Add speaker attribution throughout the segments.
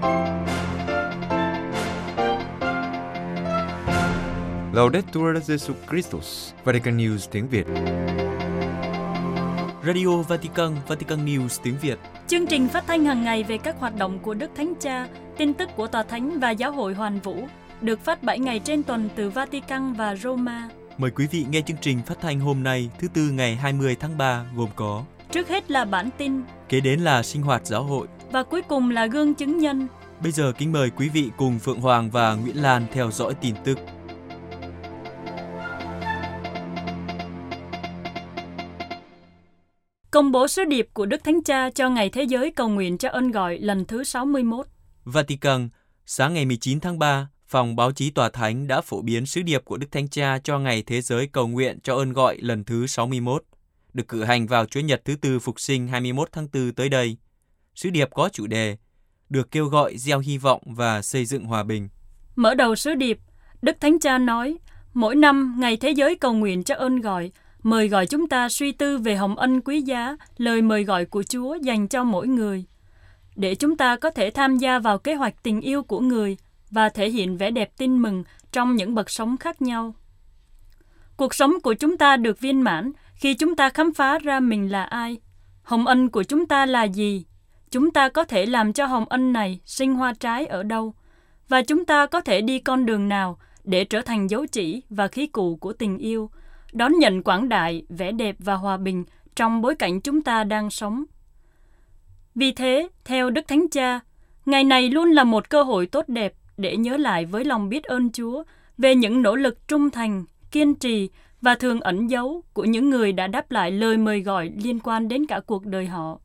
Speaker 1: Laudetur Jesus Christus, Vatican News tiếng Việt.
Speaker 2: Radio Vatican, Vatican News tiếng Việt.
Speaker 3: Chương trình phát thanh hàng ngày về các hoạt động của Đức Thánh Cha, tin tức của Tòa Thánh và Giáo hội Hoàn Vũ, được phát 7 ngày trên tuần từ Vatican và Roma.
Speaker 2: Mời quý vị nghe chương trình phát thanh hôm nay, thứ Tư ngày 20 tháng 3 gồm có:
Speaker 3: trước hết là bản tin,
Speaker 2: kế đến là sinh hoạt giáo hội
Speaker 3: và cuối cùng là gương chứng nhân.
Speaker 2: Bây giờ kính mời quý vị cùng Phượng Hoàng và Nguyễn Lan theo dõi tin tức.
Speaker 3: Công bố sứ điệp của Đức Thánh Cha cho Ngày Thế giới cầu nguyện cho ơn gọi lần thứ 61.
Speaker 2: Vatican, sáng ngày 19 tháng 3, Phòng Báo chí Tòa Thánh đã phổ biến sứ điệp của Đức Thánh Cha cho Ngày Thế giới cầu nguyện cho ơn gọi lần thứ 61, được cử hành vào Chúa Nhật thứ Tư Phục Sinh 21 tháng 4 tới đây. Sứ điệp có chủ đề được kêu gọi gieo hy vọng và xây dựng hòa bình.
Speaker 3: Mở đầu sứ điệp, Đức Thánh Cha nói, mỗi năm Ngày Thế giới cầu nguyện cho ơn gọi mời gọi chúng ta suy tư về hồng ân quý giá, lời mời gọi của Chúa dành cho mỗi người, để chúng ta có thể tham gia vào kế hoạch tình yêu của người và thể hiện vẻ đẹp tin mừng trong những bậc sống khác nhau. Cuộc sống của chúng ta được viên mãn khi chúng ta khám phá ra mình là ai, hồng ân của chúng ta là gì, chúng ta có thể làm cho hồng ân này sinh hoa trái ở đâu, và chúng ta có thể đi con đường nào để trở thành dấu chỉ và khí cụ của tình yêu, đón nhận quảng đại, vẻ đẹp và hòa bình trong bối cảnh chúng ta đang sống. Vì thế, theo Đức Thánh Cha, ngày này luôn là một cơ hội tốt đẹp để nhớ lại với lòng biết ơn Chúa về những nỗ lực trung thành, kiên trì và thường ẩn giấu của những người đã đáp lại lời mời gọi liên quan đến cả cuộc đời họ.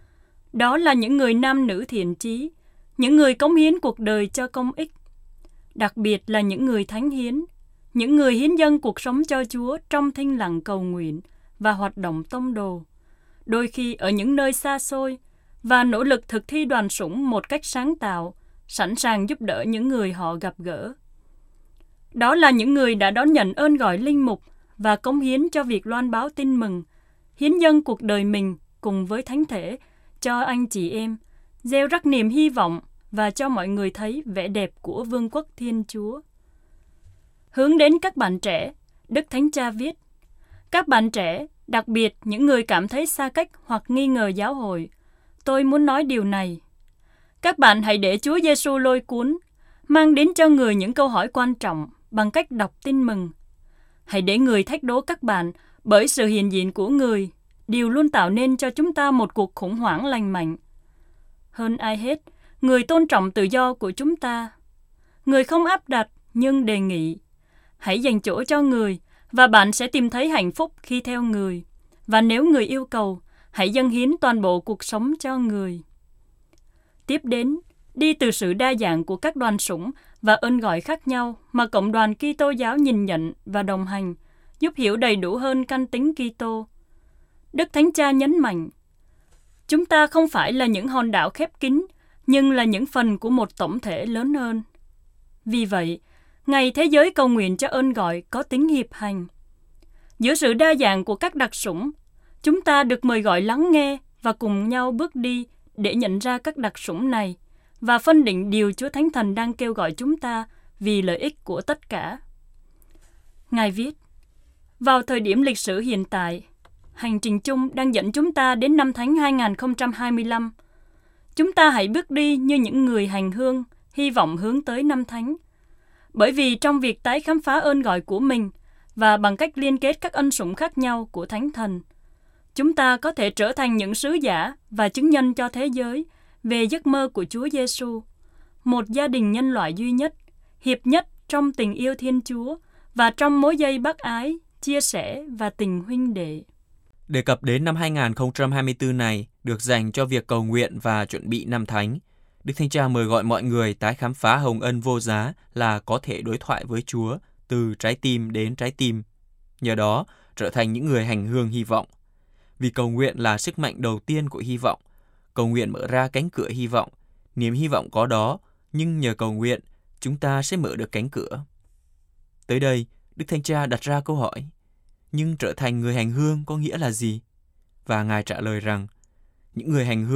Speaker 3: Đó là những người nam nữ thiện chí, những người cống hiến cuộc đời cho công ích, đặc biệt là những người thánh hiến, những người hiến dâng cuộc sống cho Chúa trong thinh lặng cầu nguyện và hoạt động tông đồ, đôi khi ở những nơi xa xôi, và nỗ lực thực thi đoàn sủng một cách sáng tạo, sẵn sàng giúp đỡ những người họ gặp gỡ. Đó là những người đã đón nhận ơn gọi linh mục và cống hiến cho việc loan báo tin mừng, hiến dâng cuộc đời mình cùng với Thánh Thể cho anh chị em, gieo rắc niềm hy vọng và cho mọi người thấy vẻ đẹp của Vương quốc Thiên Chúa. Hướng đến các bạn trẻ, Đức Thánh Cha viết, các bạn trẻ, đặc biệt những người cảm thấy xa cách hoặc nghi ngờ giáo hội, tôi muốn nói điều này. Các bạn hãy để Chúa Giêsu lôi cuốn, mang đến cho người những câu hỏi quan trọng bằng cách đọc tin mừng. Hãy để người thách đố các bạn bởi sự hiện diện của người, điều luôn tạo nên cho chúng ta một cuộc khủng hoảng lành mạnh. Hơn ai hết, người tôn trọng tự do của chúng ta. Người không áp đặt nhưng đề nghị. Hãy dành chỗ cho người và bạn sẽ tìm thấy hạnh phúc khi theo người. Và nếu người yêu cầu, hãy dâng hiến toàn bộ cuộc sống cho người. Tiếp đến, đi từ sự đa dạng của các đoàn sủng và ơn gọi khác nhau mà Cộng đoàn Kitô giáo nhìn nhận và đồng hành, giúp hiểu đầy đủ hơn căn tính Kitô. Đức Thánh Cha nhấn mạnh, chúng ta không phải là những hòn đảo khép kín, nhưng là những phần của một tổng thể lớn hơn. Vì vậy, Ngày Thế giới cầu nguyện cho ơn gọi có tính hiệp hành. Giữa sự đa dạng của các đặc sủng, chúng ta được mời gọi lắng nghe và cùng nhau bước đi để nhận ra các đặc sủng này và phân định điều Chúa Thánh Thần đang kêu gọi chúng ta vì lợi ích của tất cả. Ngài viết, vào thời điểm lịch sử hiện tại, hành trình chung đang dẫn chúng ta đến năm Thánh 2025. Chúng ta hãy bước đi như những người hành hương, hy vọng hướng tới năm Thánh. Bởi vì trong việc tái khám phá ơn gọi của mình và bằng cách liên kết các ân sủng khác nhau của Thánh Thần, chúng ta có thể trở thành những sứ giả và chứng nhân cho thế giới về giấc mơ của Chúa Giêsu, một gia đình nhân loại duy nhất, hiệp nhất trong tình yêu Thiên Chúa và trong mối dây bác ái, chia sẻ và tình huynh đệ.
Speaker 2: Đề cập đến năm 2024 này được dành cho việc cầu nguyện và chuẩn bị năm Thánh, Đức Thánh Cha mời gọi mọi người tái khám phá hồng ân vô giá là có thể đối thoại với Chúa từ trái tim đến trái tim. Nhờ đó, trở thành những người hành hương hy vọng. Vì cầu nguyện là sức mạnh đầu tiên của hy vọng. Cầu nguyện mở ra cánh cửa hy vọng. Niềm hy vọng có đó, nhưng nhờ cầu nguyện, chúng ta sẽ mở được cánh cửa. Tới đây, Đức Thánh Cha đặt ra câu hỏi, nhưng trở thành người hành hương có nghĩa là gì? Và Ngài trả lời rằng, những người hành hương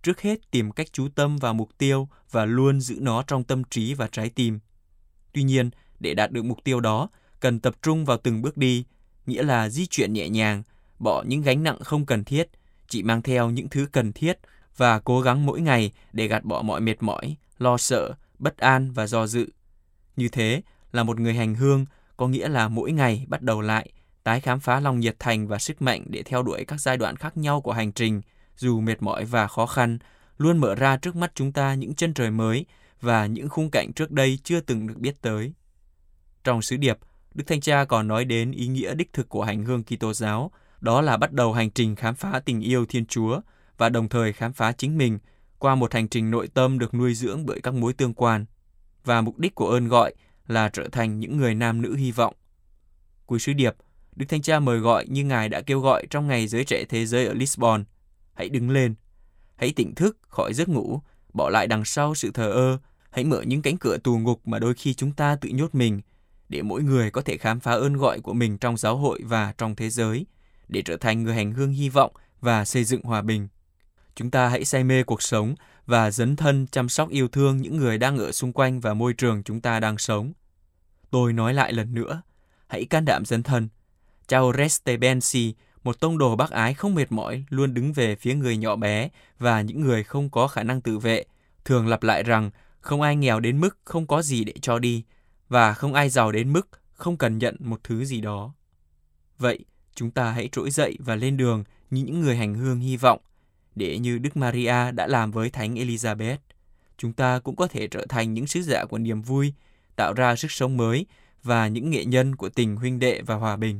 Speaker 2: trước hết tìm cách chú tâm vào mục tiêu và luôn giữ nó trong tâm trí và trái tim. Tuy nhiên, để đạt được mục tiêu đó, cần tập trung vào từng bước đi, nghĩa là di chuyển nhẹ nhàng, bỏ những gánh nặng không cần thiết, chỉ mang theo những thứ cần thiết và cố gắng mỗi ngày để gạt bỏ mọi mệt mỏi, lo sợ, bất an và do dự. Như thế là một người hành hương, có nghĩa là mỗi ngày bắt đầu lại, tái khám phá lòng nhiệt thành và sức mạnh để theo đuổi các giai đoạn khác nhau của hành trình, dù mệt mỏi và khó khăn, luôn mở ra trước mắt chúng ta những chân trời mới và những khung cảnh trước đây chưa từng được biết tới. Trong sứ điệp, Đức Thánh Cha còn nói đến ý nghĩa đích thực của hành hương Kitô giáo, đó là bắt đầu hành trình khám phá tình yêu Thiên Chúa và đồng thời khám phá chính mình qua một hành trình nội tâm được nuôi dưỡng bởi các mối tương quan. Và mục đích của ơn gọi là trở thành những người nam nữ hy vọng. Cuối sứ điệp, Đức Thánh Cha mời gọi như Ngài đã kêu gọi trong ngày giới trẻ thế giới ở Lisbon. Hãy đứng lên, hãy tỉnh thức khỏi giấc ngủ, bỏ lại đằng sau sự thờ ơ, hãy mở những cánh cửa tù ngục mà đôi khi chúng ta tự nhốt mình, để mỗi người có thể khám phá ơn gọi của mình trong giáo hội và trong thế giới, để trở thành người hành hương hy vọng và xây dựng hòa bình. Chúng ta hãy say mê cuộc sống và dấn thân chăm sóc yêu thương những người đang ở xung quanh và môi trường chúng ta đang sống. Tôi nói lại lần nữa, hãy can đảm dấn thân. Cha Oreste Bensi, một tông đồ bác ái không mệt mỏi, luôn đứng về phía người nhỏ bé và những người không có khả năng tự vệ, thường lặp lại rằng không ai nghèo đến mức không có gì để cho đi, và không ai giàu đến mức không cần nhận một thứ gì đó. Vậy, chúng ta hãy trỗi dậy và lên đường như những người hành hương hy vọng, để như Đức Maria đã làm với Thánh Elizabeth, chúng ta cũng có thể trở thành những sứ giả của niềm vui, tạo ra sức sống mới và những nghệ nhân của tình huynh đệ và hòa bình.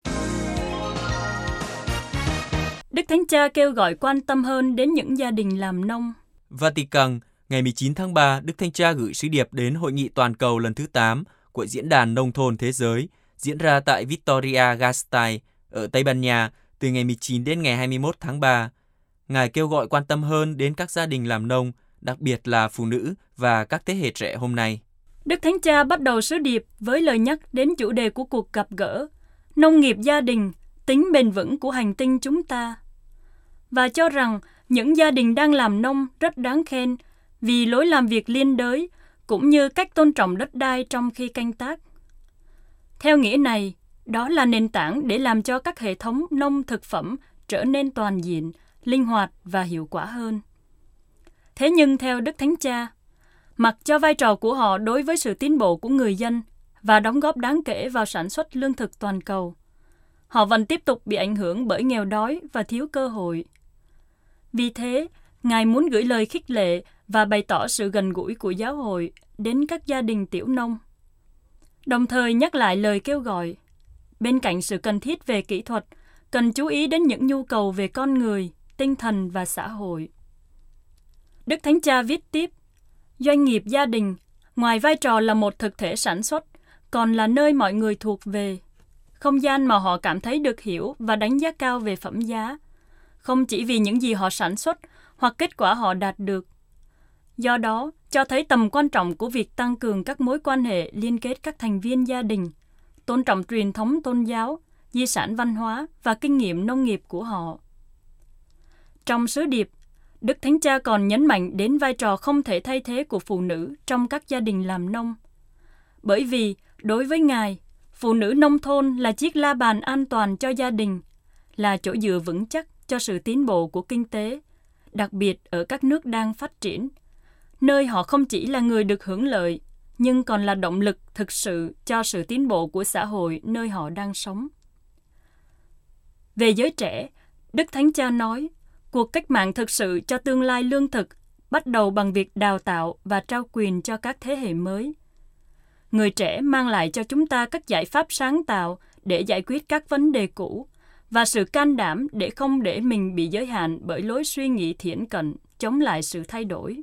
Speaker 3: Đức Thánh Cha kêu gọi quan tâm hơn đến những gia đình làm nông.
Speaker 2: Vatican, ngày 19 tháng 3, Đức Thánh Cha gửi sứ điệp đến Hội nghị toàn cầu lần thứ 8 của Diễn đàn Nông thôn Thế giới, diễn ra tại Vitoria-Gasteiz ở Tây Ban Nha từ ngày 19 đến ngày 21 tháng 3. Ngài kêu gọi quan tâm hơn đến các gia đình làm nông, đặc biệt là phụ nữ và các thế hệ trẻ hôm nay.
Speaker 3: Đức Thánh Cha bắt đầu sứ điệp với lời nhắc đến chủ đề của cuộc gặp gỡ, nông nghiệp gia đình, tính bền vững của hành tinh chúng ta. Và cho rằng những gia đình đang làm nông rất đáng khen vì lối làm việc liên đới, cũng như cách tôn trọng đất đai trong khi canh tác. Theo nghĩa này, đó là nền tảng để làm cho các hệ thống nông thực phẩm trở nên toàn diện, linh hoạt và hiệu quả hơn. Thế nhưng theo Đức Thánh Cha, mặc cho vai trò của họ đối với sự tiến bộ của người dân và đóng góp đáng kể vào sản xuất lương thực toàn cầu, họ vẫn tiếp tục bị ảnh hưởng bởi nghèo đói và thiếu cơ hội. Vì thế, Ngài muốn gửi lời khích lệ và bày tỏ sự gần gũi của giáo hội đến các gia đình tiểu nông. Đồng thời nhắc lại lời kêu gọi, bên cạnh sự cần thiết về kỹ thuật, cần chú ý đến những nhu cầu về con người, tinh thần và xã hội. Đức Thánh Cha viết tiếp, doanh nghiệp gia đình, ngoài vai trò là một thực thể sản xuất, còn là nơi mọi người thuộc về, không gian mà họ cảm thấy được hiểu và đánh giá cao về phẩm giá, không chỉ vì những gì họ sản xuất hoặc kết quả họ đạt được. Do đó, cho thấy tầm quan trọng của việc tăng cường các mối quan hệ liên kết các thành viên gia đình, tôn trọng truyền thống tôn giáo, di sản văn hóa và kinh nghiệm nông nghiệp của họ. Trong sứ điệp, Đức Thánh Cha còn nhấn mạnh đến vai trò không thể thay thế của phụ nữ trong các gia đình làm nông. Bởi vì, đối với Ngài, phụ nữ nông thôn là chiếc la bàn an toàn cho gia đình, là chỗ dựa vững chắc cho sự tiến bộ của kinh tế, đặc biệt ở các nước đang phát triển, nơi họ không chỉ là người được hưởng lợi, nhưng còn là động lực thực sự cho sự tiến bộ của xã hội nơi họ đang sống. Về giới trẻ, Đức Thánh Cha nói, cuộc cách mạng thực sự cho tương lai lương thực bắt đầu bằng việc đào tạo và trao quyền cho các thế hệ mới. Người trẻ mang lại cho chúng ta các giải pháp sáng tạo để giải quyết các vấn đề cũ và sự can đảm để không để mình bị giới hạn bởi lối suy nghĩ thiển cận, chống lại sự thay đổi.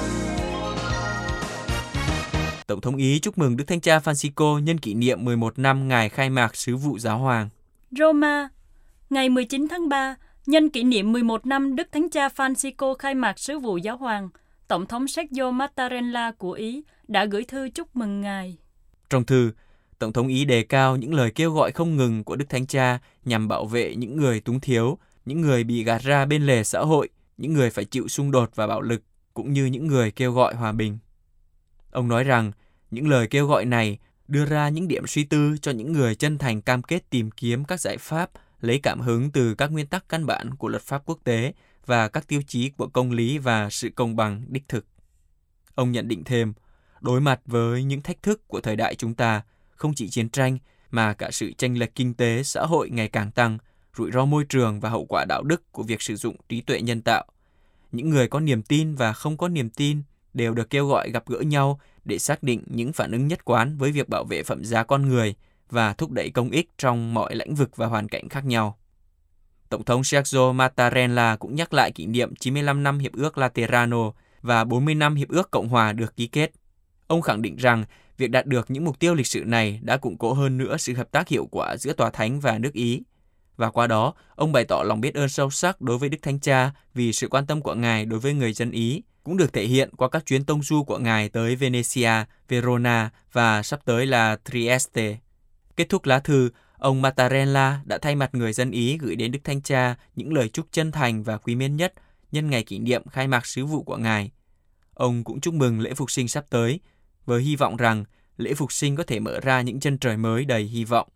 Speaker 2: Tổng thống Ý chúc mừng Đức Thánh Cha Francisco nhân kỷ niệm 11 năm Ngài khai mạc sứ vụ Giáo hoàng.
Speaker 3: Roma, ngày 19 tháng 3, nhân kỷ niệm 11 năm Đức Thánh Cha Francisco khai mạc sứ vụ Giáo hoàng, Tổng thống Sergio Mattarella của Ý đã gửi thư chúc mừng Ngài.
Speaker 2: Trong thư, Tổng thống Ý đề cao những lời kêu gọi không ngừng của Đức Thánh Cha nhằm bảo vệ những người túng thiếu, những người bị gạt ra bên lề xã hội, những người phải chịu xung đột và bạo lực, cũng như những người kêu gọi hòa bình. Ông nói rằng những lời kêu gọi này đưa ra những điểm suy tư cho những người chân thành cam kết tìm kiếm các giải pháp lấy cảm hứng từ các nguyên tắc căn bản của luật pháp quốc tế và các tiêu chí của công lý và sự công bằng đích thực. Ông nhận định thêm, đối mặt với những thách thức của thời đại chúng ta, không chỉ chiến tranh mà cả sự chênh lệch kinh tế, xã hội ngày càng tăng, rủi ro môi trường và hậu quả đạo đức của việc sử dụng trí tuệ nhân tạo. Những người có niềm tin và không có niềm tin đều được kêu gọi gặp gỡ nhau để xác định những phản ứng nhất quán với việc bảo vệ phẩm giá con người và thúc đẩy công ích trong mọi lĩnh vực và hoàn cảnh khác nhau. Tổng thống Sergio Mattarella cũng nhắc lại kỷ niệm 95 năm Hiệp ước Laterano và 40 năm Hiệp ước Cộng hòa được ký kết. Ông khẳng định rằng việc đạt được những mục tiêu lịch sử này đã củng cố hơn nữa sự hợp tác hiệu quả giữa Tòa Thánh và nước Ý. Và qua đó, ông bày tỏ lòng biết ơn sâu sắc đối với Đức Thánh Cha vì sự quan tâm của Ngài đối với người dân Ý, cũng được thể hiện qua các chuyến tông du của Ngài tới Venezia, Verona và sắp tới là Trieste. Kết thúc lá thư, ông Mattarella đã thay mặt người dân Ý gửi đến Đức Thánh Cha những lời chúc chân thành và quý mến nhất nhân ngày kỷ niệm khai mạc sứ vụ của Ngài. Ông cũng chúc mừng lễ Phục sinh sắp tới, với hy vọng rằng lễ Phục sinh có thể mở ra những chân trời mới đầy hy vọng.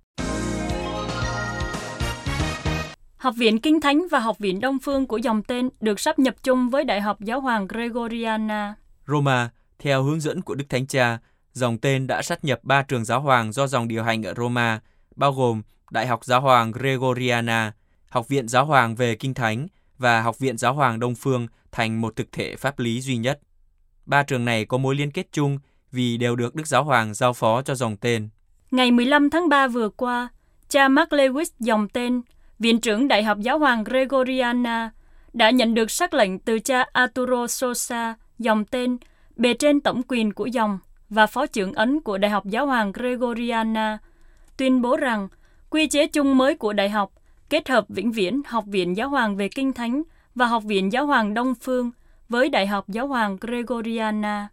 Speaker 3: Học viện Kinh Thánh và Học viện Đông Phương của dòng tên được sáp nhập chung với Đại học Giáo hoàng Gregoriana.
Speaker 2: Roma, theo hướng dẫn của Đức Thánh Cha, dòng tên đã sáp nhập 3 trường giáo hoàng do dòng điều hành ở Roma, bao gồm Đại học Giáo hoàng Gregoriana, Học viện Giáo hoàng về Kinh Thánh và Học viện Giáo hoàng Đông Phương thành một thực thể pháp lý duy nhất. 3 trường này có mối liên kết chung vì đều được Đức Giáo hoàng giao phó cho dòng tên.
Speaker 3: Ngày 15 tháng 3 vừa qua, cha Mark Lewis dòng tên, Viện trưởng Đại học Giáo hoàng Gregoriana, đã nhận được sắc lệnh từ cha Arturo Sosa dòng tên, bề trên tổng quyền của dòng và phó trưởng ấn của Đại học Giáo hoàng Gregoriana, tuyên bố rằng quy chế chung mới của đại học kết hợp vĩnh viễn Học viện Giáo hoàng về Kinh Thánh và Học viện Giáo hoàng Đông Phương với Đại học Giáo hoàng Gregoriana.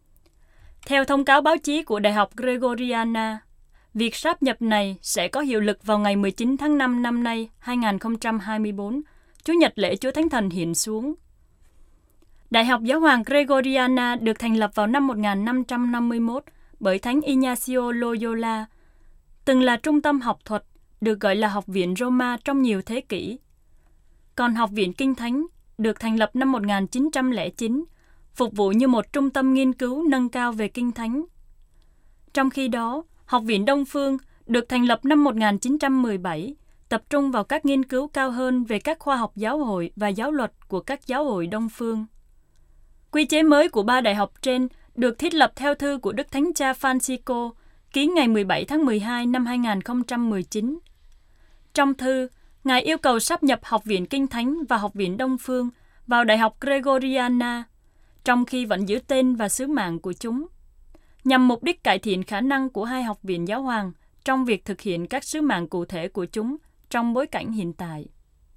Speaker 3: Theo thông cáo báo chí của Đại học Gregoriana, việc sáp nhập này sẽ có hiệu lực vào ngày 19 tháng 5 năm nay 2024, Chủ nhật lễ Chúa Thánh Thần hiện xuống. Đại học Giáo hoàng Gregoriana được thành lập vào năm 1551 bởi Thánh Ignacio Loyola, từng là trung tâm học thuật, được gọi là Học viện Roma trong nhiều thế kỷ. Còn Học viện Kinh Thánh được thành lập năm 1909, phục vụ như một trung tâm nghiên cứu nâng cao về Kinh Thánh. Trong khi đó, Học viện Đông Phương được thành lập năm 1917, tập trung vào các nghiên cứu cao hơn về các khoa học giáo hội và giáo luật của các giáo hội Đông Phương. Quy chế mới của 3 đại học trên được thiết lập theo thư của Đức Thánh Cha Francisco, ký ngày 17 tháng 12 năm 2019. Trong thư, Ngài yêu cầu sáp nhập Học viện Kinh Thánh và Học viện Đông Phương vào Đại học Gregoriana, trong khi vẫn giữ tên và sứ mạng của chúng, nhằm mục đích cải thiện khả năng của hai học viện giáo hoàng trong việc thực hiện các sứ mạng cụ thể của chúng trong bối cảnh hiện tại.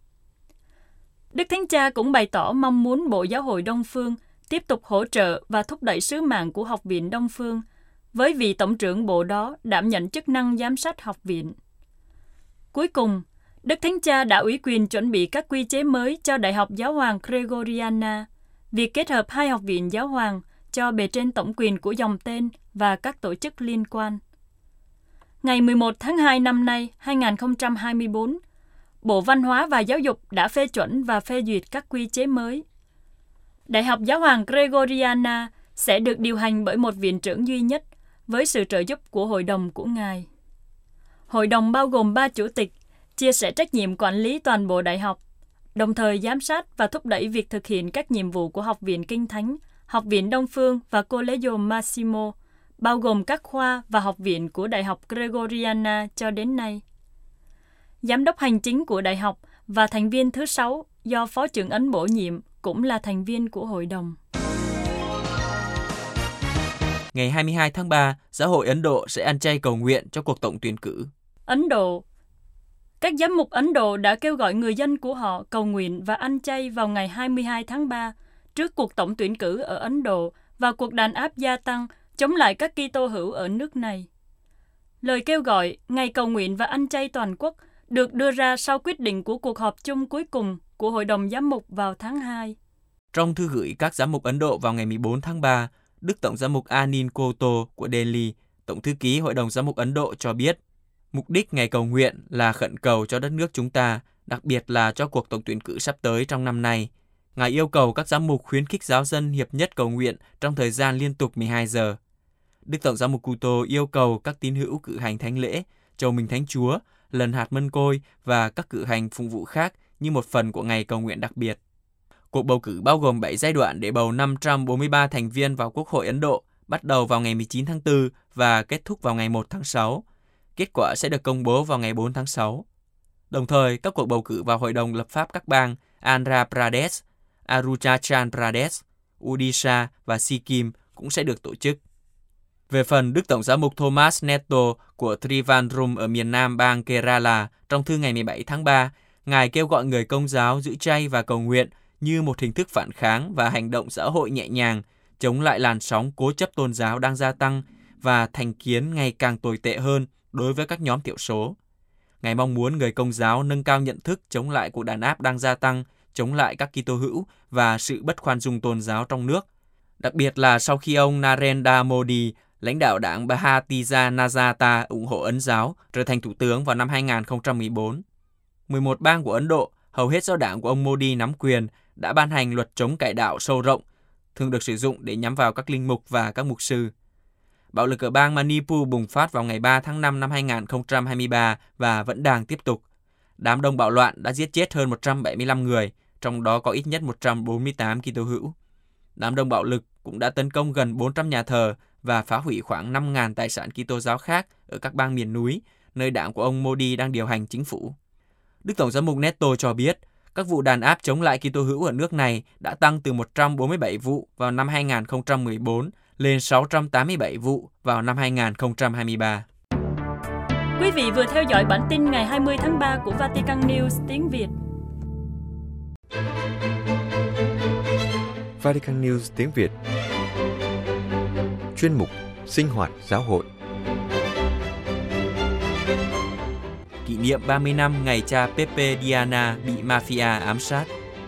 Speaker 3: Đức Thánh Cha cũng bày tỏ mong muốn Bộ Giáo hội Đông Phương tiếp tục hỗ trợ và thúc đẩy sứ mạng của Học viện Đông Phương, với vị tổng trưởng bộ đó đảm nhận chức năng giám sát học viện. Cuối cùng, Đức Thánh Cha đã ủy quyền chuẩn bị các quy chế mới cho Đại học Giáo hoàng Gregoriana, việc kết hợp hai học viện giáo hoàng cho bề trên tổng quyền của dòng tên và các tổ chức liên quan. Ngày 11 tháng 2 năm nay, 2024, Bộ Văn hóa và Giáo dục đã phê chuẩn và phê duyệt các quy chế mới. Đại học Giáo hoàng Gregoriana sẽ được điều hành bởi một viện trưởng duy nhất với sự trợ giúp của Hội đồng của Ngài. Hội đồng bao gồm 3 chủ tịch, chia sẻ trách nhiệm quản lý toàn bộ đại học, đồng thời giám sát và thúc đẩy việc thực hiện các nhiệm vụ của Học viện Kinh Thánh, Học viện Đông Phương và Collegio Massimo, bao gồm các khoa và học viện của Đại học Gregoriana cho đến nay. Giám đốc hành chính của đại học và thành viên thứ 6 do phó trưởng ấn bổ nhiệm cũng là thành viên của hội đồng.
Speaker 2: Ngày 22 tháng 3, Giáo hội Ấn Độ sẽ ăn chay cầu nguyện cho cuộc tổng tuyển cử.
Speaker 3: Ấn Độ. Các giám mục Ấn Độ đã kêu gọi người dân của họ cầu nguyện và ăn chay vào ngày 22 tháng 3 trước cuộc tổng tuyển cử ở Ấn Độ và cuộc đàn áp gia tăng chống lại các Kitô hữu ở nước này. Lời kêu gọi ngày cầu nguyện và ăn chay toàn quốc được đưa ra sau quyết định của cuộc họp chung cuối cùng của Hội đồng Giám mục vào tháng 2.
Speaker 2: Trong thư gửi các giám mục Ấn Độ vào ngày 14 tháng 3, Đức Tổng giám mục Anil Koto của Delhi, Tổng thư ký Hội đồng Giám mục Ấn Độ cho biết, mục đích ngày cầu nguyện là khẩn cầu cho đất nước chúng ta, đặc biệt là cho cuộc tổng tuyển cử sắp tới trong năm nay. Ngài yêu cầu các giám mục khuyến khích giáo dân hiệp nhất cầu nguyện trong thời gian liên tục 12 giờ. Đức Tổng giám mục Koto yêu cầu các tín hữu cử hành thánh lễ, chầu mình Thánh Chúa, lần hạt mân côi và các cử hành phụng vụ khác như một phần của ngày cầu nguyện đặc biệt. Cuộc bầu cử bao gồm 7 giai đoạn để bầu 543 thành viên vào Quốc hội Ấn Độ, bắt đầu vào ngày 19 tháng 4 và kết thúc vào ngày 1 tháng 6. Kết quả sẽ được công bố vào ngày 4 tháng 6. Đồng thời, các cuộc bầu cử vào Hội đồng lập pháp các bang Andhra Pradesh, Arunachal Pradesh, Odisha và Sikkim cũng sẽ được tổ chức. Về phần Đức Tổng giám mục Thomas Netto của Trivandrum ở miền nam bang Kerala, trong thư ngày 17 tháng 3, Ngài kêu gọi người Công giáo giữ chay và cầu nguyện như một hình thức phản kháng và hành động xã hội nhẹ nhàng, chống lại làn sóng cố chấp tôn giáo đang gia tăng và thành kiến ngày càng tồi tệ hơn đối với các nhóm thiểu số. Ngài mong muốn người Công giáo nâng cao nhận thức chống lại cuộc đàn áp đang gia tăng, chống lại các Kitô hữu và sự bất khoan dung tôn giáo trong nước, đặc biệt là sau khi ông Narendra Modi, lãnh đạo đảng Bharatiya Janata ủng hộ Ấn giáo, trở thành thủ tướng vào năm 2014. 11 bang của Ấn Độ, hầu hết do đảng của ông Modi nắm quyền, đã ban hành luật chống cải đạo sâu rộng, thường được sử dụng để nhắm vào các linh mục và các mục sư. Bạo lực ở bang Manipur bùng phát vào ngày 3 tháng 5 năm 2023 và vẫn đang tiếp tục. Đám đông bạo loạn đã giết chết hơn 175 người, trong đó có ít nhất 148 Kitô hữu. Đám đông bạo lực cũng đã tấn công gần 400 nhà thờ và phá hủy khoảng 5.000 tài sản Kitô giáo khác ở các bang miền núi, nơi đảng của ông Modi đang điều hành chính phủ. Đức Tổng giám mục Netto cho biết, các vụ đàn áp chống lại Kitô hữu ở nước này đã tăng từ 147 vụ vào năm 2014 lên 687 vụ vào năm 2023.
Speaker 3: Quý vị vừa theo dõi bản tin ngày 20 tháng 3 của Vatican News tiếng Việt.
Speaker 1: Vatican News tiếng Việt. Chuyên mục Sinh hoạt giáo hội.
Speaker 2: Kỷ niệm 30 năm ngày cha Pepe Diana bị mafia ám sát.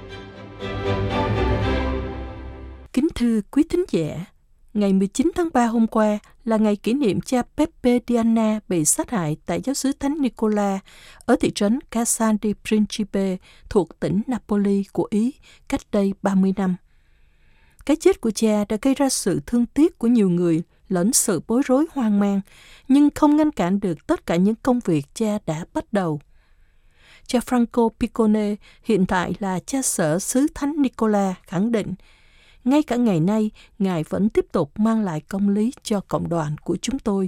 Speaker 4: Kính thưa quý thính giả, ngày 19 tháng 3 hôm qua là ngày kỷ niệm cha Pepe Diana bị sát hại tại giáo xứ Thánh Nicola ở thị trấn Casal di Principe thuộc tỉnh Napoli của Ý cách đây 30 năm. Cái chết của cha đã gây ra sự thương tiếc của nhiều người lẫn sự bối rối hoang mang, nhưng không ngăn cản được tất cả những công việc cha đã bắt đầu. Cha Franco Piccone, hiện tại là cha sở xứ Thánh Nicola, khẳng định, ngay cả ngày nay, Ngài vẫn tiếp tục mang lại công lý cho cộng đoàn của chúng tôi.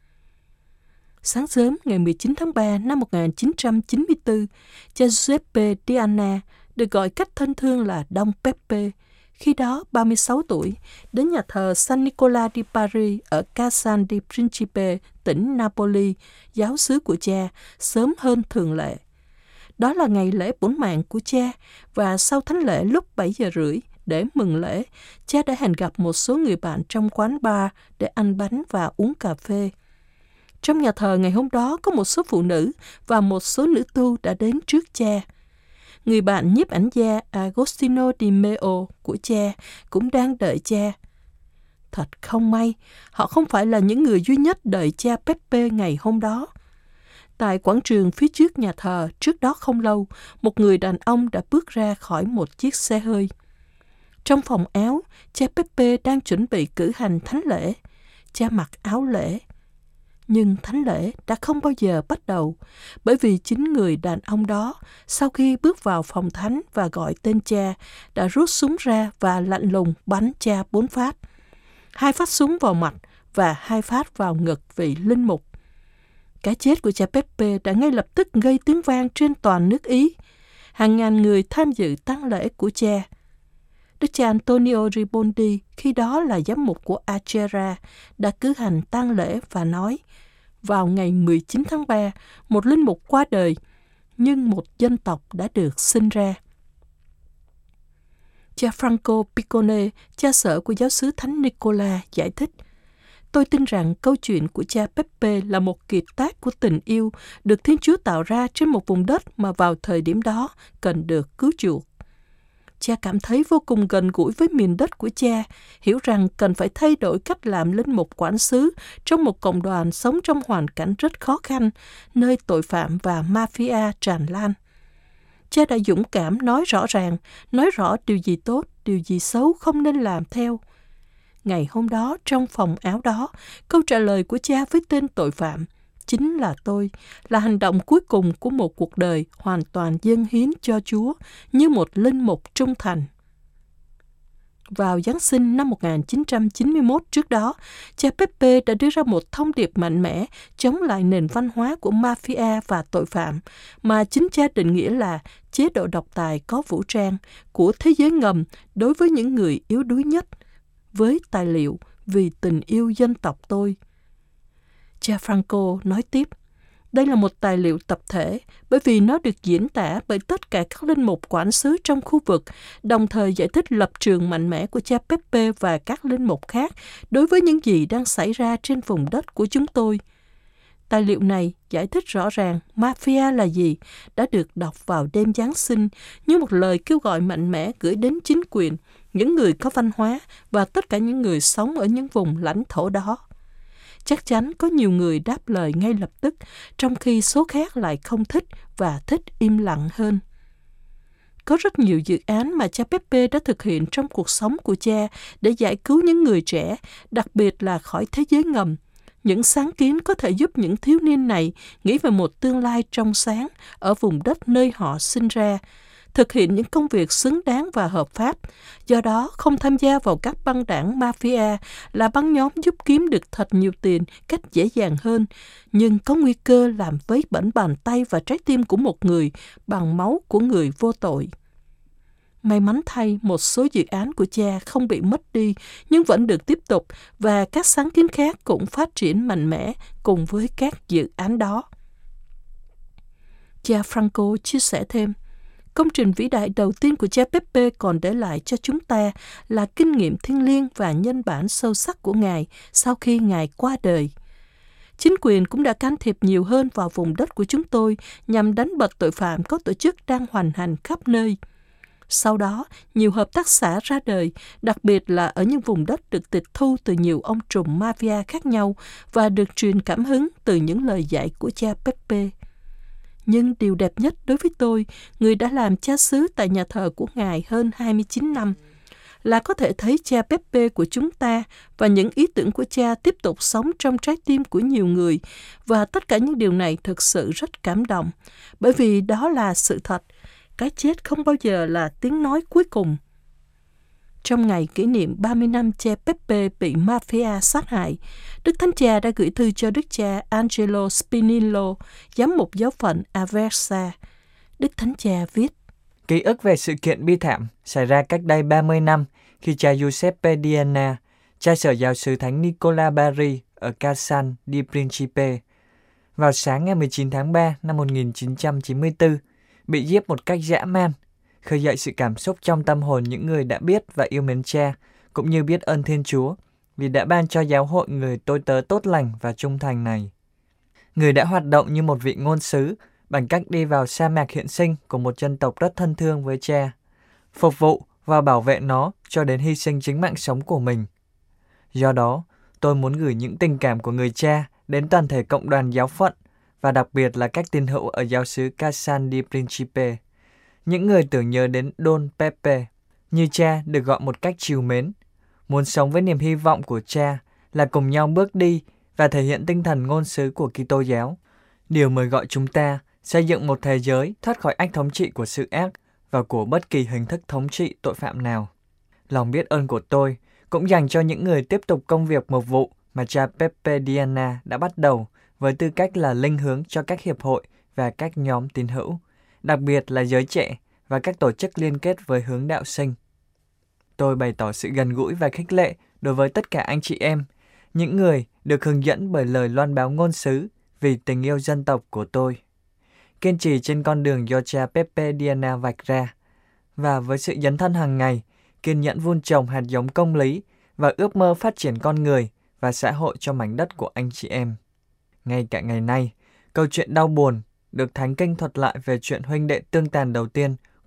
Speaker 4: Sáng sớm ngày 19 tháng 3 năm 1994, cha Giuseppe Diana, được gọi cách thân thương là Don Pepe, khi đó 36 tuổi, đến nhà thờ San Nicola di Bari ở Casal di Principe, tỉnh Napoli, giáo xứ của cha, sớm hơn thường lệ. Đó là ngày lễ bổn mạng của cha, và sau thánh lễ lúc 7 giờ rưỡi, để mừng lễ, cha đã hẹn gặp một số người bạn trong quán bar để ăn bánh và uống cà phê. Trong nhà thờ ngày hôm đó có một số phụ nữ và một số nữ tu đã đến trước cha. Người bạn nhiếp ảnh gia Agostino Di Meo của cha cũng đang đợi cha. Thật không may, họ không phải là những người duy nhất đợi cha Pepe ngày hôm đó. Tại quảng trường phía trước nhà thờ, trước đó không lâu, một người đàn ông đã bước ra khỏi một chiếc xe hơi. Trong phòng áo, cha Pepe đang chuẩn bị cử hành thánh lễ. Cha mặc áo lễ. Nhưng thánh lễ đã không bao giờ bắt đầu, bởi vì chính người đàn ông đó, sau khi bước vào phòng thánh và gọi tên cha, đã rút súng ra và lạnh lùng bắn cha 4 phát. 2 phát súng vào mặt và 2 phát vào ngực vị linh mục. Cái chết của cha Pepe đã ngay lập tức gây tiếng vang trên toàn nước Ý. Hàng ngàn người tham dự tang lễ của cha. Đức cha Antonio Ribondi, khi đó là giám mục của Acera, đã cử hành tang lễ và nói, vào ngày 19 tháng 3, một linh mục qua đời, nhưng một dân tộc đã được sinh ra. Cha Franco Piccone, cha sở của giáo xứ Thánh Nicola, giải thích, tôi tin rằng câu chuyện của cha Pepe là một kiệt tác của tình yêu được Thiên Chúa tạo ra trên một vùng đất mà vào thời điểm đó cần được cứu chuộc. Cha cảm thấy vô cùng gần gũi với miền đất của cha, hiểu rằng cần phải thay đổi cách làm linh mục quản xứ trong một cộng đoàn sống trong hoàn cảnh rất khó khăn, nơi tội phạm và mafia tràn lan. Cha đã dũng cảm nói rõ ràng, nói rõ điều gì tốt, điều gì xấu không nên làm theo. Ngày hôm đó, trong phòng áo đó, câu trả lời của cha với tên tội phạm chính là tôi, là hành động cuối cùng của một cuộc đời hoàn toàn dâng hiến cho Chúa như một linh mục trung thành. Vào Giáng sinh năm 1991 trước đó, cha Pepe đã đưa ra một thông điệp mạnh mẽ chống lại nền văn hóa của mafia và tội phạm, mà chính cha định nghĩa là chế độ độc tài có vũ trang của thế giới ngầm đối với những người yếu đuối nhất, với tài liệu Vì tình yêu dân tộc tôi. Cha Franco nói tiếp, đây là một tài liệu tập thể bởi vì nó được diễn tả bởi tất cả các linh mục quản xứ trong khu vực, đồng thời giải thích lập trường mạnh mẽ của cha Pepe và các linh mục khác đối với những gì đang xảy ra trên vùng đất của chúng tôi. Tài liệu này giải thích rõ ràng mafia là gì, đã được đọc vào đêm Giáng sinh như một lời kêu gọi mạnh mẽ gửi đến chính quyền, những người có văn hóa và tất cả những người sống ở những vùng lãnh thổ đó. Chắc chắn có nhiều người đáp lời ngay lập tức, trong khi số khác lại không thích và thích im lặng hơn. Có rất nhiều dự án mà cha Pepe đã thực hiện trong cuộc sống của cha để giải cứu những người trẻ, đặc biệt là khỏi thế giới ngầm. Những sáng kiến có thể giúp những thiếu niên này nghĩ về một tương lai trong sáng ở vùng đất nơi họ sinh ra, thực hiện những công việc xứng đáng và hợp pháp, do đó không tham gia vào các băng đảng mafia là băng nhóm giúp kiếm được thật nhiều tiền cách dễ dàng hơn, nhưng có nguy cơ làm vấy bẩn bàn tay và trái tim của một người bằng máu của người vô tội. May mắn thay, một số dự án của cha không bị mất đi nhưng vẫn được tiếp tục, và các sáng kiến khác cũng phát triển mạnh mẽ cùng với các dự án đó. Cha Franco chia sẻ thêm, công trình vĩ đại đầu tiên của cha Pepe còn để lại cho chúng ta là kinh nghiệm thiêng liêng và nhân bản sâu sắc của Ngài sau khi Ngài qua đời. Chính quyền cũng đã can thiệp nhiều hơn vào vùng đất của chúng tôi nhằm đánh bật tội phạm có tổ chức đang hoành hành khắp nơi. Sau đó, nhiều hợp tác xã ra đời, đặc biệt là ở những vùng đất được tịch thu từ nhiều ông trùm mafia khác nhau và được truyền cảm hứng từ những lời dạy của cha Pepe. Nhưng điều đẹp nhất đối với tôi, người đã làm cha xứ tại nhà thờ của Ngài hơn 29 năm, là có thể thấy cha Pepe của chúng ta và những ý tưởng của cha tiếp tục sống trong trái tim của nhiều người, và tất cả những điều này thực sự rất cảm động, bởi vì đó là sự thật. Cái chết không bao giờ là tiếng nói cuối cùng. Trong ngày kỷ niệm 30 năm cha Pepe bị mafia sát hại, Đức Thánh Cha đã gửi thư cho Đức cha Angelo Spinillo, giám mục giáo phận Aversa. Đức Thánh Cha viết,
Speaker 5: ký ức về sự kiện bi thảm xảy ra cách đây 30 năm khi cha Giuseppe Diana, cha sở giáo sứ Thánh Nicola Bari ở Casal di Principe, vào sáng ngày 19 tháng 3 năm 1994, bị giết một cách dã man, khơi dậy sự cảm xúc trong tâm hồn những người đã biết và yêu mến cha, cũng như biết ơn Thiên Chúa vì đã ban cho giáo hội người tôi tớ tốt lành và trung thành này. Người đã hoạt động như một vị ngôn sứ bằng cách đi vào sa mạc hiện sinh của một dân tộc rất thân thương với cha, phục vụ và bảo vệ nó cho đến hy sinh chính mạng sống của mình. Do đó, tôi muốn gửi những tình cảm của người cha đến toàn thể cộng đoàn giáo phận và đặc biệt là các tín hữu ở giáo xứ Casal di Principe, những người tưởng nhớ đến Don Pepe, như cha được gọi một cách trìu mến. Muốn sống với niềm hy vọng của cha là cùng nhau bước đi và thể hiện tinh thần ngôn sứ của Kitô giáo. Điều mời gọi chúng ta xây dựng một thế giới thoát khỏi ách thống trị của sự ác và của bất kỳ hình thức thống trị tội phạm nào. Lòng biết ơn của tôi cũng dành cho những người tiếp tục công việc mục vụ mà cha Pepe Diana đã bắt đầu với tư cách là linh hướng cho các hiệp hội và các nhóm tín hữu, đặc biệt là giới trẻ và các tổ chức liên kết với hướng đạo sinh. Tôi bày tỏ sự gần gũi và khích lệ đối với tất cả anh chị em, những người được hướng dẫn bởi lời loan báo ngôn sứ vì tình yêu dân tộc của tôi. Kiên trì trên con đường do cha Pepe Diana vạch ra, và với sự dấn thân hàng ngày, kiên nhẫn vun trồng hạt giống công lý và ước mơ phát triển con người và xã hội cho mảnh đất của anh chị em. Ngay cả ngày nay, câu chuyện đau buồn được Thánh Kinh thuật lại về chuyện huynh đệ tương tàn đầu tiên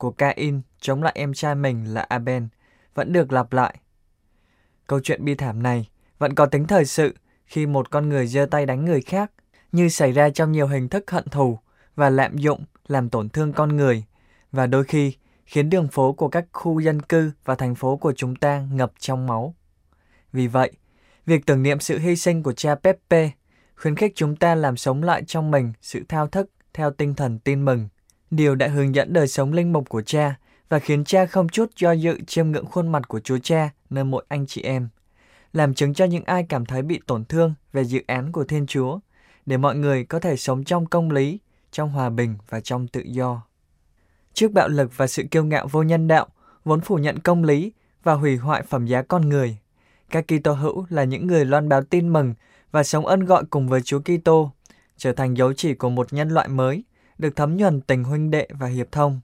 Speaker 5: của Cain chống lại em trai mình là Abel vẫn được lặp lại. Câu chuyện bi thảm này vẫn có tính thời sự khi một con người giơ tay đánh người khác, như xảy ra trong nhiều hình thức hận thù và lạm dụng làm tổn thương con người, và đôi khi khiến đường phố của các khu dân cư và thành phố của chúng ta ngập trong máu. Vì vậy, việc tưởng niệm sự hy sinh của cha Pepe khuyến khích chúng ta làm sống lại trong mình sự thao thức theo tinh thần tin mừng, điều đã hướng dẫn đời sống linh mục của cha và khiến cha không chút do dự chiêm ngưỡng khuôn mặt của Chúa Cha nơi mỗi anh chị em, làm chứng cho những ai cảm thấy bị tổn thương về dự án của Thiên Chúa, để mọi người có thể sống trong công lý, trong hòa bình và trong tự do. Trước bạo lực và sự kiêu ngạo vô nhân đạo, vốn phủ nhận công lý và hủy hoại phẩm giá con người, các Kitô hữu là những người loan báo tin mừng và sống ân gọi cùng với Chúa Kitô, trở thành dấu chỉ của một nhân loại mới, được thấm nhuần tình huynh đệ và hiệp thông.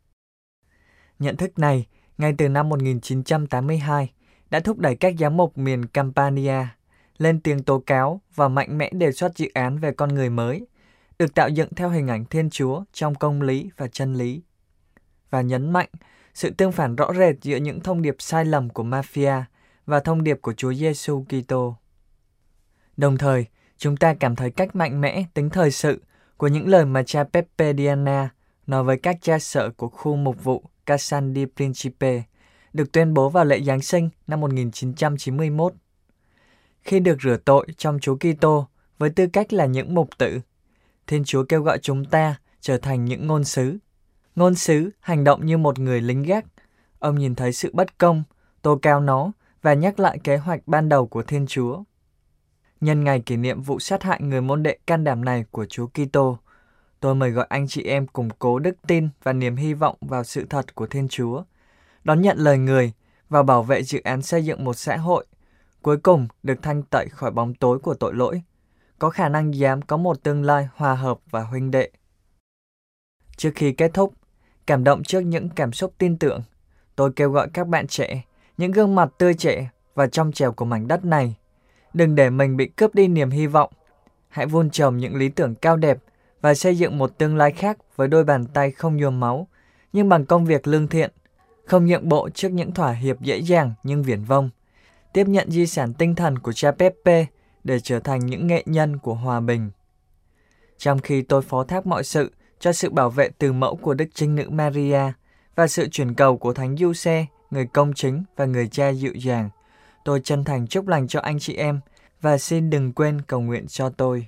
Speaker 5: Nhận thức này, ngay từ năm 1982, đã thúc đẩy các giám mục miền Campania lên tiếng tố cáo và mạnh mẽ đề xuất dự án về con người mới, được tạo dựng theo hình ảnh Thiên Chúa trong công lý và chân lý, và nhấn mạnh sự tương phản rõ rệt giữa những thông điệp sai lầm của mafia và thông điệp của Chúa Giêsu Kitô. Đồng thời, chúng ta cảm thấy cách mạnh mẽ tính thời sự của những lời mà cha Pepe Diana nói với các cha sở của khu mục vụ Casan di Principe, được tuyên bố vào lễ Giáng sinh năm 1991. Khi được rửa tội trong Chúa Kitô với tư cách là những mục tử, Thiên Chúa kêu gọi chúng ta trở thành những ngôn sứ. Ngôn sứ hành động như một người lính gác. Ông nhìn thấy sự bất công, tố cáo nó và nhắc lại kế hoạch ban đầu của Thiên Chúa. Nhân ngày kỷ niệm vụ sát hại người môn đệ can đảm này của Chúa Kitô, tôi mời gọi anh chị em củng cố đức tin và niềm hy vọng vào sự thật của Thiên Chúa, đón nhận lời Người và bảo vệ dự án xây dựng một xã hội cuối cùng được thanh tẩy khỏi bóng tối của tội lỗi, có khả năng dám có một tương lai hòa hợp và huynh đệ. Trước khi kết thúc, cảm động trước những cảm xúc tin tưởng, tôi kêu gọi các bạn trẻ, những gương mặt tươi trẻ và trong trẻo của mảnh đất này, đừng để mình bị cướp đi niềm hy vọng. Hãy vun trồng những lý tưởng cao đẹp và xây dựng một tương lai khác với đôi bàn tay không nhuốm máu, nhưng bằng công việc lương thiện, không nhượng bộ trước những thỏa hiệp dễ dàng nhưng viển vông. Tiếp nhận di sản tinh thần của cha Pepe để trở thành những nghệ nhân của hòa bình. Trong khi tôi phó thác mọi sự cho sự bảo vệ từ mẫu của Đức Trinh Nữ Maria và sự chuyển cầu của Thánh Giuse, người công chính và người cha dịu dàng, tôi chân thành chúc lành cho anh chị em và xin đừng quên cầu nguyện cho tôi.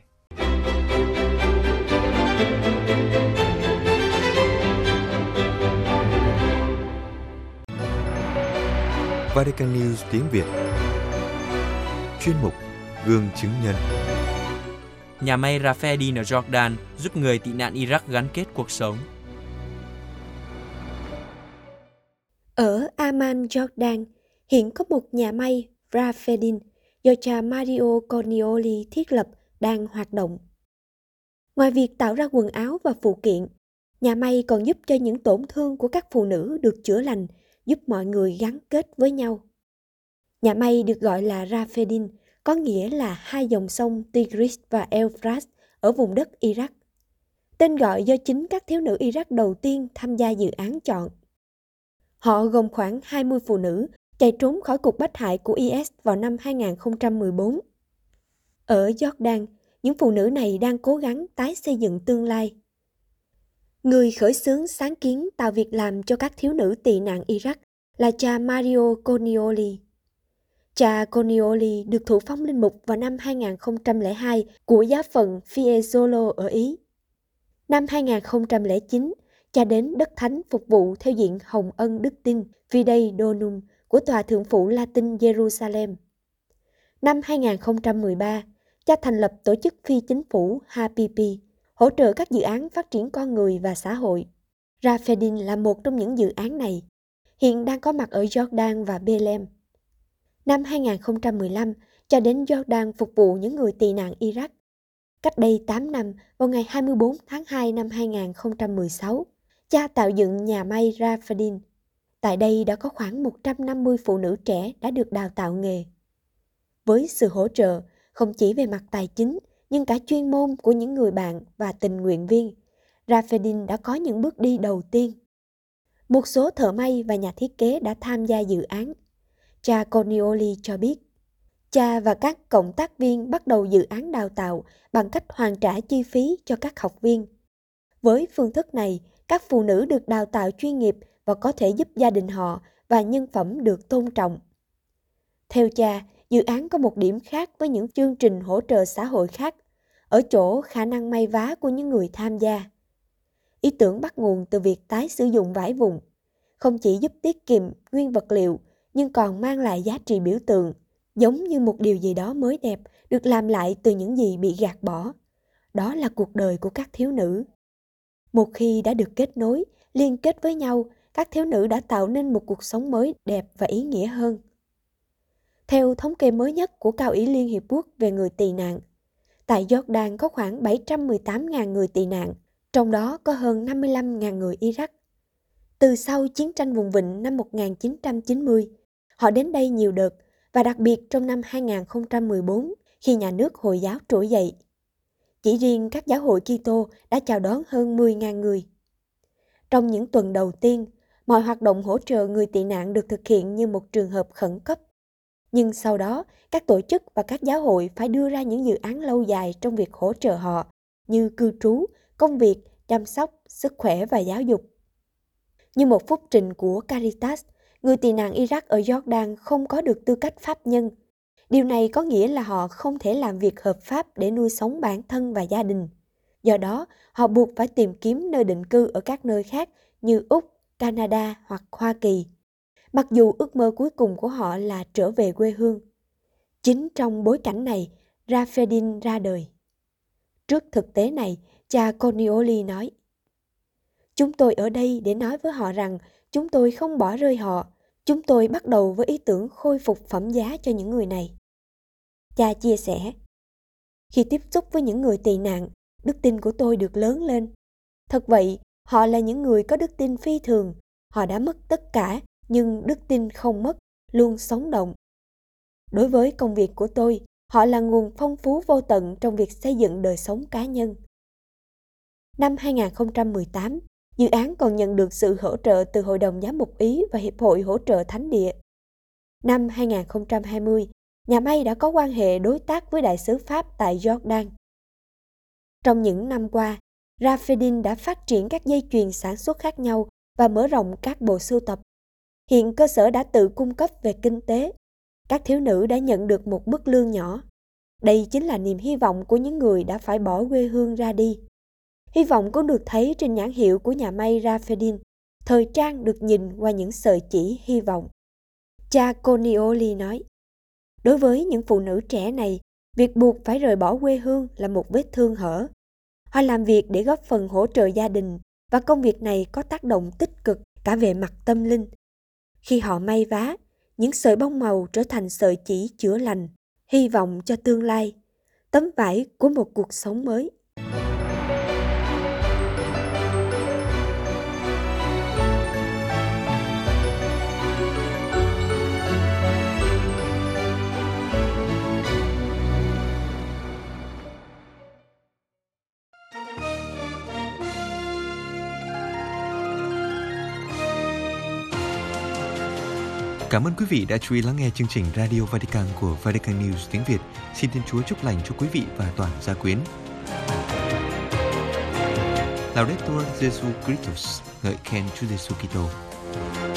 Speaker 1: Vatican News tiếng Việt. Chuyên mục Gương chứng nhân.
Speaker 2: Nhà may Rafedin ở Jordan giúp người tị nạn Iraq gắn kết cuộc sống.
Speaker 6: Ở Amman, Jordan, hiện có một nhà may Rafedin do cha Mario Cornioli thiết lập đang hoạt động. Ngoài việc tạo ra quần áo và phụ kiện, nhà may còn giúp cho những tổn thương của các phụ nữ được chữa lành, giúp mọi người gắn kết với nhau. Nhà may được gọi là Rafedin, có nghĩa là hai dòng sông Tigris và Euphrates ở vùng đất Iraq. Tên gọi do chính các thiếu nữ Iraq đầu tiên tham gia dự án chọn. Họ gồm khoảng 20 phụ nữ chạy trốn khỏi cuộc bách hại của IS vào năm 2014. Ở Jordan, những phụ nữ này đang cố gắng tái xây dựng tương lai. Người khởi xướng sáng kiến tạo việc làm cho các thiếu nữ tị nạn Iraq là cha Mario Cornioli. Cha Cornioli được thụ phong linh mục vào năm 2002 của giáo phận Fiesolo ở Ý. Năm 2009, cha đến đất thánh phục vụ theo diện Hồng Ân Đức Tin Fidei Donum của Tòa Thượng phụ Latin Jerusalem. Năm 2013, cha thành lập tổ chức phi chính phủ HPP, hỗ trợ các dự án phát triển con người và xã hội. Rafedin là một trong những dự án này, hiện đang có mặt ở Jordan và Bethlehem. Năm 2015, cha đến Jordan phục vụ những người tị nạn Iraq. Cách đây 8 năm, vào ngày 24 tháng 2 năm 2016, cha tạo dựng nhà may Rafedin. Tại đây đã có khoảng 150 phụ nữ trẻ đã được đào tạo nghề. Với sự hỗ trợ, không chỉ về mặt tài chính, nhưng cả chuyên môn của những người bạn và tình nguyện viên, Rafedin đã có những bước đi đầu tiên. Một số thợ may và nhà thiết kế đã tham gia dự án. Cha Conioli cho biết, cha và các cộng tác viên bắt đầu dự án đào tạo bằng cách hoàn trả chi phí cho các học viên. Với phương thức này, các phụ nữ được đào tạo chuyên nghiệp và có thể giúp gia đình họ và nhân phẩm được tôn trọng. Theo cha, dự án có một điểm khác với những chương trình hỗ trợ xã hội khác, ở chỗ khả năng may vá của những người tham gia. Ý tưởng bắt nguồn từ việc tái sử dụng vải vụn, không chỉ giúp tiết kiệm nguyên vật liệu, nhưng còn mang lại giá trị biểu tượng, giống như một điều gì đó mới đẹp được làm lại từ những gì bị gạt bỏ. Đó là cuộc đời của các thiếu nữ. Một khi đã được kết nối, liên kết với nhau, các thiếu nữ đã tạo nên một cuộc sống mới đẹp và ý nghĩa hơn. Theo thống kê mới nhất của Cao ủy Liên Hiệp Quốc về người tị nạn, tại Jordan có khoảng 718.000 người tị nạn, trong đó có hơn 55.000 người Iraq. Từ sau chiến tranh vùng vịnh năm 1990, họ đến đây nhiều đợt và đặc biệt trong năm 2014 khi nhà nước Hồi giáo trỗi dậy. Chỉ riêng các giáo hội Kitô đã chào đón hơn 10.000 người. Trong những tuần đầu tiên, mọi hoạt động hỗ trợ người tị nạn được thực hiện như một trường hợp khẩn cấp. Nhưng sau đó, các tổ chức và các giáo hội phải đưa ra những dự án lâu dài trong việc hỗ trợ họ, như cư trú, công việc, chăm sóc, sức khỏe và giáo dục. Như một phúc trình của Caritas, người tị nạn Iraq ở Jordan không có được tư cách pháp nhân. Điều này có nghĩa là họ không thể làm việc hợp pháp để nuôi sống bản thân và gia đình. Do đó, họ buộc phải tìm kiếm nơi định cư ở các nơi khác như Úc, Canada hoặc Hoa Kỳ. Mặc dù ước mơ cuối cùng của họ là trở về quê hương. Chính trong bối cảnh này, Rafedin ra đời. Trước thực tế này, cha Conioli nói, chúng tôi ở đây để nói với họ rằng chúng tôi không bỏ rơi họ. Chúng tôi bắt đầu với ý tưởng khôi phục phẩm giá cho những người này. Cha chia sẻ, khi tiếp xúc với những người tị nạn, đức tin của tôi được lớn lên. Thật vậy, họ là những người có đức tin phi thường. Họ đã mất tất cả, nhưng đức tin không mất, luôn sống động. Đối với công việc của tôi, họ là nguồn phong phú vô tận trong việc xây dựng đời sống cá nhân. Năm 2018, dự án còn nhận được sự hỗ trợ từ Hội đồng Giám mục Ý và Hiệp hội Hỗ trợ Thánh địa. Năm 2020, nhà may đã có quan hệ đối tác với Đại sứ Pháp tại Jordan. Trong những năm qua, Rafedin đã phát triển các dây chuyền sản xuất khác nhau và mở rộng các bộ sưu tập. Hiện cơ sở đã tự cung cấp về kinh tế. Các thiếu nữ đã nhận được một mức lương nhỏ. Đây chính là niềm hy vọng của những người đã phải bỏ quê hương ra đi. Hy vọng cũng được thấy trên nhãn hiệu của nhà may Rafedin. Thời trang được nhìn qua những sợi chỉ hy vọng. Cha Conioli nói, đối với những phụ nữ trẻ này, việc buộc phải rời bỏ quê hương là một vết thương hở. Họ làm việc để góp phần hỗ trợ gia đình và công việc này có tác động tích cực cả về mặt tâm linh. Khi họ may vá, những sợi bông màu trở thành sợi chỉ chữa lành, hy vọng cho tương lai, tấm vải của một cuộc sống mới.
Speaker 1: Cảm ơn quý vị đã chú ý lắng nghe chương trình Radio Vatican của Vatican News tiếng Việt. Xin Thiên Chúa chúc lành cho quý vị và toàn gia quyến. Laudetur Jesu Christus, ngợi khen Chúa Giêsu Kitô.